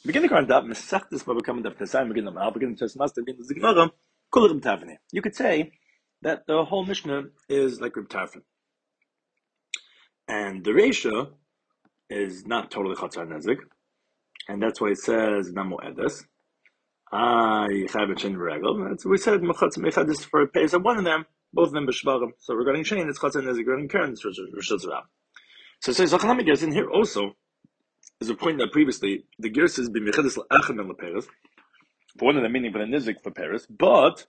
Beginning on that, Mesachtes becoming the Pesayim beginning of beginning to Master beginning the Gemara, Kol Reb Tavni. You could say that the whole Mishnah is like Reb Tavni, and the Reisha is not totally Chatzar Nezik, and that's why it says Namo Edes. I have a chain regal. We said Mechatz Mechadis for a pace of one of them, both of them B'Shvarim. So regarding chain, it's Chatzar Nezik. Regarding Karen, it's Rishos Rab. So it says Zachanami Gersin here also. There's a point that previously the Gersa is b'Mechadis L'Achem and L'Peres. For one of the meaning for the Nizik for Paris, but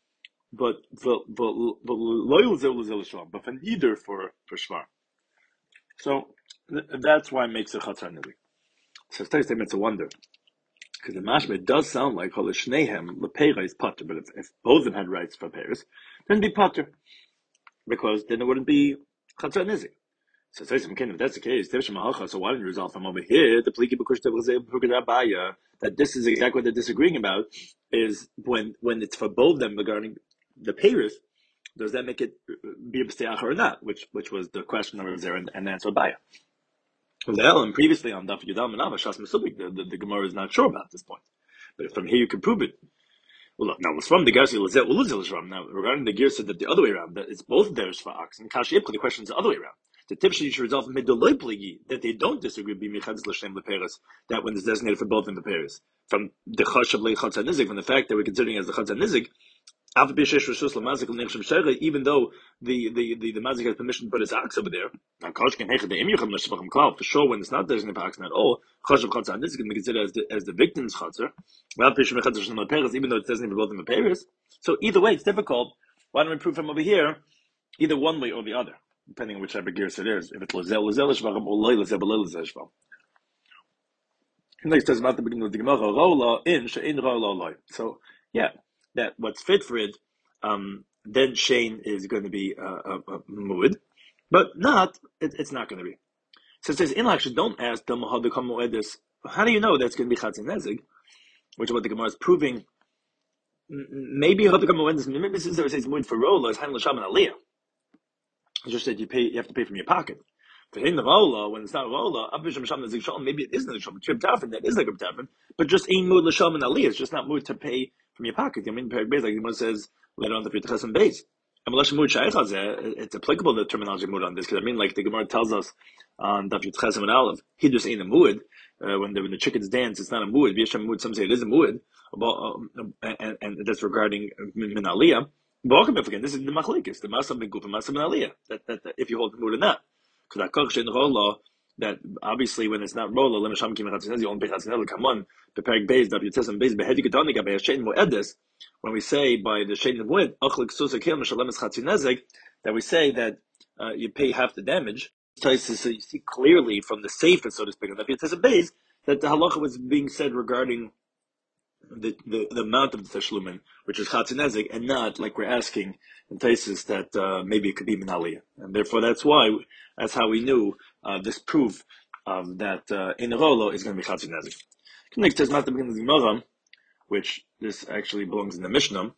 loyal Zil but for neither for Shvar. So that's why it makes a Chatzar Nizik. So it's a wonder. Because the mashma does sound like Holishnehem Lepera is Potter, but if both of them had rights for Paris, then it'd be Potter. Because then it wouldn't be Chatzar Nizik. So if that's the case, so why don't you resolve from over here the pliki that this is exactly what they're disagreeing about is when it's for both of them regarding the Paris, does that make it be a b'steach or not? Which was the question over there and answer Baya. And previously on Daf Yudam and Avashas Mesubik, the Gemara is not sure about this point. But from here you can prove it. Well, look, now it's from the Gersi Lazet Uluzil Shram. Now regarding the Gersi that the other way around, that it's both theirs for ox and Kashi Ipka, the question is the other way around. The tip you should resolve midoloi pligi that they don't disagree b'michadis l'shem leperes that when it's designated for both in the pairs from the chashav lechatzah nizik from the fact that we're considering as the chatzah nizik even though the mazik has permission to put his ox over there. Now for sure when it's not designated for ox at all chashav chatzah nizik can be considered as the victim's chatzah even though it's designated for both in the pairs. So either way it's difficult. Why don't we prove from over here either one way or the other, depending on which type of gears it is. If it's Lazel Shvarim or Loy Lazel Shvarim. Next says about the beginning of the Gemara, Rola in Shein Rola Loy. So yeah, that what's fit for it, then Shein is going to be a muad, but not it's not going to be. So it says in actually don't ask them how to come this. How do you know that's going to be Chatzin Nezig? Which is what the Gemara is proving. Maybe how to come this. Maybe since it says muad for Rola is Haim L'Sham and Aliyah. Just said you have to pay from your pocket. For him, the rola, when it's not rola, maybe it isn't a sham. That is like a tafin, but just ain't mood l'sham and aliyah. It's just not mood to pay from your pocket. I mean, like the Gemara says later on the Pritchas and base. It's applicable the terminology mood on this because I mean, like the Gemara tells us on Daf Yud and Aleph, he just ain't a mood. When the chickens dance, it's not a mood. Mood. Some say it is a mood, and that's regarding min aliyah. Again, this is the machlekes, the masam ben guf and masam ben aliyah. That if you hold the mood or not, because akach in rola that obviously when it's not rola, lemasham kim chatzin you only pay chatzin come on the parak beis that you tell some beis behedi gedani gabe shein moedes. When we say by the shein of wood achlik susa kel mishalem es chatzin that we say that you pay half the damage. So you see clearly from the sefer, so to speak, of the beis that the halacha was being said regarding the amount of the tashlumin, which is chatzin nezek, and not like we're asking in places that maybe it could be minaliyah, and therefore that's how we knew this proof that in rolo is going to be chatzin nezek. Next is not the beginning of the Gemara, which this actually belongs in the Mishnah.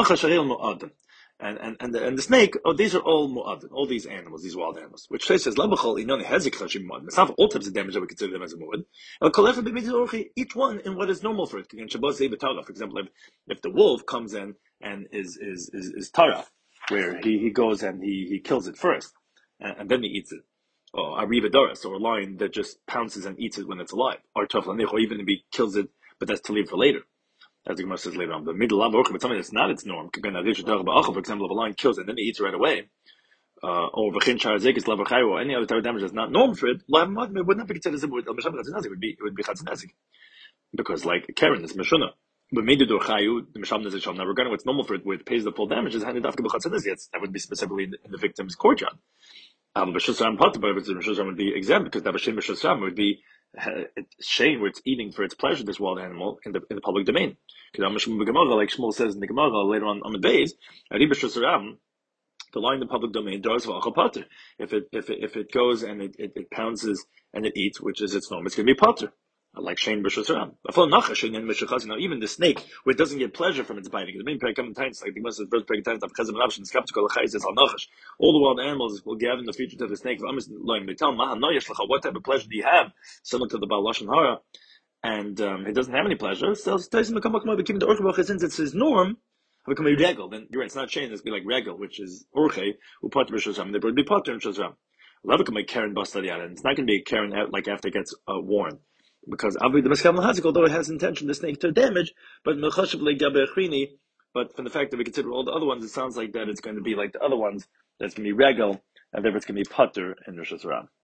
And the snake, these are all mu'adin, all these animals, these wild animals. Which says, Labachol, inoni hezik chashim mu'adin. It's not all types of damage that we consider them as a mu'ad. Each one in what is normal for it. For example, if the wolf comes in and is tara, where he goes and he kills it first, and then he eats it. Or Ariva Doris, or a lion that just pounces and eats it when it's alive. Or Toflanich, or even if he kills it, but that's to leave for later. As the Gemara says later on, the middle of but something that's not its norm. For example, if a lion kills it and then he eats it right away, or any other type of damage that's not normal for it, it would not be considered as a wood. It would be chatzinazik. Because like Karen is Meshuna. But maybe the Misham Nezisham. Now regarding what's normal for it, where it pays the full damages, that would be specifically in the victim's courtyard. B'shusram potter, but B'shusram would be exempt because Dabashim B'shusram would be shame where it's eating for its pleasure this wild animal in the public domain. Because like Shmuel says in the Gemara later on the base, the line in the public domain does potter. If it goes and it pounces and it eats, which is its norm, it's going to be potter. Like Shane B'Shusram. Now, even the snake, where it doesn't get pleasure from its biting, the main times, like the most first times of Chazim and skeptical all the wild animals will give in the future to the snake. They tell what type of pleasure do you have, similar to the Baal Lashon Hara, and he doesn't have any pleasure. So since it's his norm, become a regal. Then you're right. It's not chain. It's be like regal, which is orche who potter b'shazram. They would be potter in shazram. Love become a Karen bastadian, and it's not going to be a Karen out like after it gets worn, because Avi the Meskam Lahazik, although it has intention the snake to damage, but Mechashav legabe achrini. But from the fact that we consider all the other ones, it sounds like that it's going to be like the other ones. That's going to be regal, and therefore it's going to be potter in Rosh Hashanah.